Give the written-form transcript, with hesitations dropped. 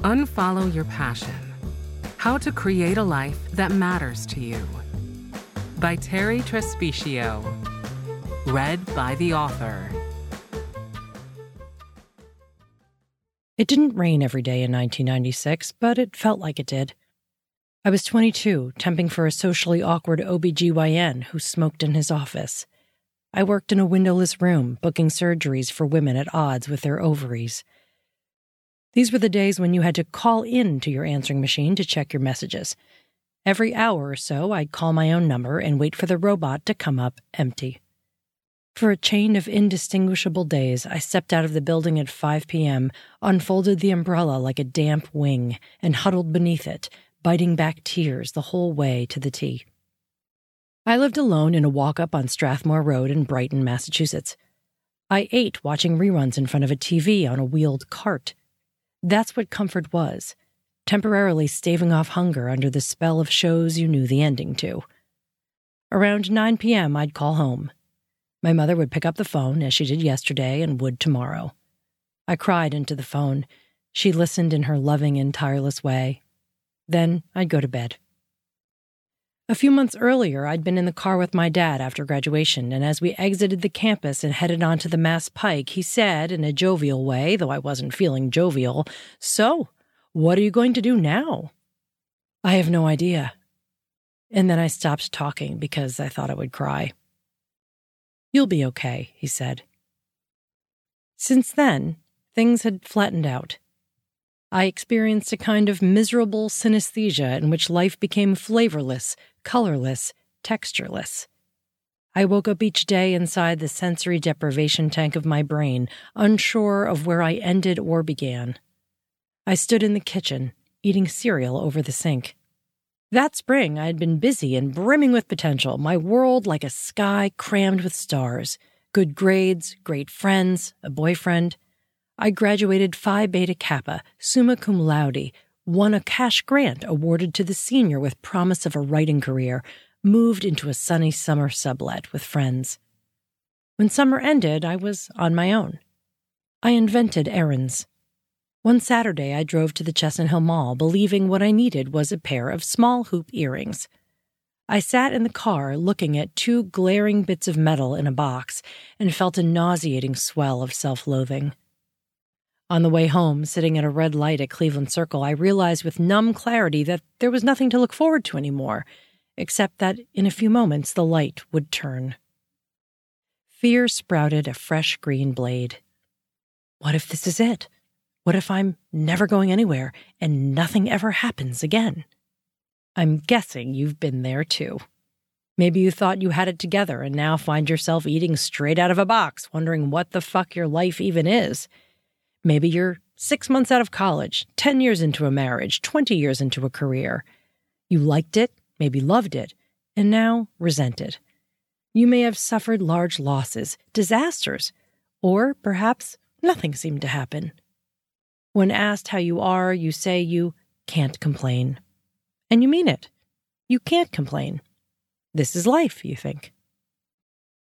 Unfollow your passion. How to create a life that matters to you. By Terry Trespicio. Read by the author. It didn't rain every day in 1996, but it felt like it did. I was 22, temping for a socially awkward OBGYN who smoked in his office. I worked in a windowless room, booking surgeries for women at odds with their ovaries. These were the days when you had to call in to your answering machine to check your messages. Every hour or so, I'd call my own number and wait for the robot to come up empty. For a chain of indistinguishable days, I stepped out of the building at 5 p.m., unfolded the umbrella like a damp wing, and huddled beneath it, biting back tears the whole way to the T. I lived alone in a walk-up on Strathmore Road in Brighton, Massachusetts. I ate watching reruns in front of a TV on a wheeled cart. That's what comfort was, temporarily staving off hunger under the spell of shows you knew the ending to. Around 9 p.m., I'd call home. My mother would pick up the phone, as she did yesterday and would tomorrow. I cried into the phone. She listened in her loving and tireless way. Then I'd go to bed. A few months earlier, I'd been in the car with my dad after graduation, and as we exited the campus and headed onto the Mass Pike, he said, in a jovial way, though I wasn't feeling jovial, "So, what are you going to do now?" "I have no idea." And then I stopped talking because I thought I would cry. "You'll be okay," he said. Since then, things had flattened out. I experienced a kind of miserable synesthesia in which life became flavorless, colorless, textureless. I woke up each day inside the sensory deprivation tank of my brain, unsure of where I ended or began. I stood in the kitchen, eating cereal over the sink. That spring, I had been busy and brimming with potential, my world like a sky crammed with stars, good grades, great friends, a boyfriend. I graduated Phi Beta Kappa, summa cum laude, won a cash grant awarded to the senior with promise of a writing career, moved into a sunny summer sublet with friends. When summer ended, I was on my own. I invented errands. One Saturday, I drove to the Chestnut Hill Mall, believing what I needed was a pair of small hoop earrings. I sat in the car looking at two glaring bits of metal in a box and felt a nauseating swell of self-loathing. On the way home, sitting at a red light at Cleveland Circle, I realized with numb clarity that there was nothing to look forward to anymore, except that in a few moments the light would turn. Fear sprouted a fresh green blade. What if this is it? What if I'm never going anywhere and nothing ever happens again? I'm guessing you've been there too. Maybe you thought you had it together and now find yourself eating straight out of a box, wondering what the fuck your life even is. Maybe you're 6 months out of college, 10 years into a marriage, 20 years into a career. You liked it, maybe loved it, and now resent it. You may have suffered large losses, disasters, or perhaps nothing seemed to happen. When asked how you are, you say you can't complain. And you mean it. You can't complain. This is life, you think.